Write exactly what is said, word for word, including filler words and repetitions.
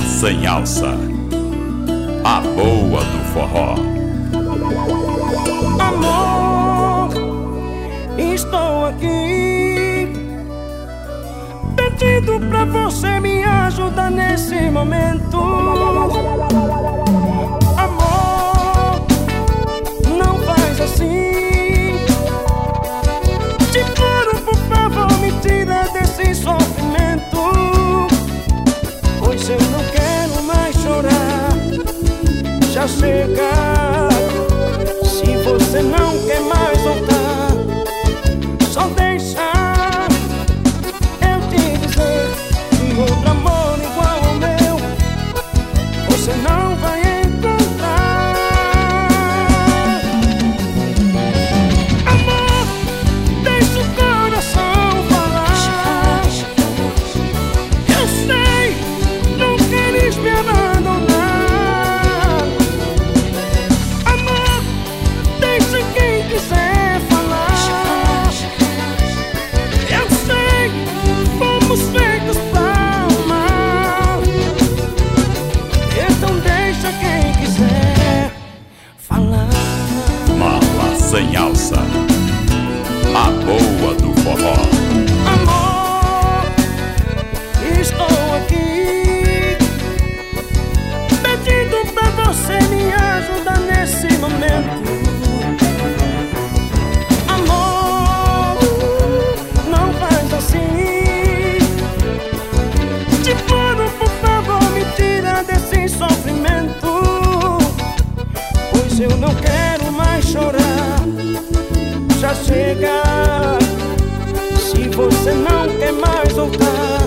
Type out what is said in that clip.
sem alça, a boa do forró. Amor, estou aqui pedindo pra você me ajudar nesse momento. Amor, não faz assim. Te imploro, por favor, me tira desse sofrimento, pois eu não quero mais chorar. Já chega. Se você não quer mais voltar, só deixa eu te dizer que outro amor igual ao meu você não vai encontrar. Amor, deixa o coração falar. Eu sei, não queres me abandonar. Quem quiser falar, eu sei, fomos feitos pra amar. Então deixa quem quiser falar. Mala sem alça, a boa do forró. Amor, estou aqui pedindo pra você me ajudar nesse momento. Pois eu não quero mais chorar. Já chega. Se você não quer mais voltar,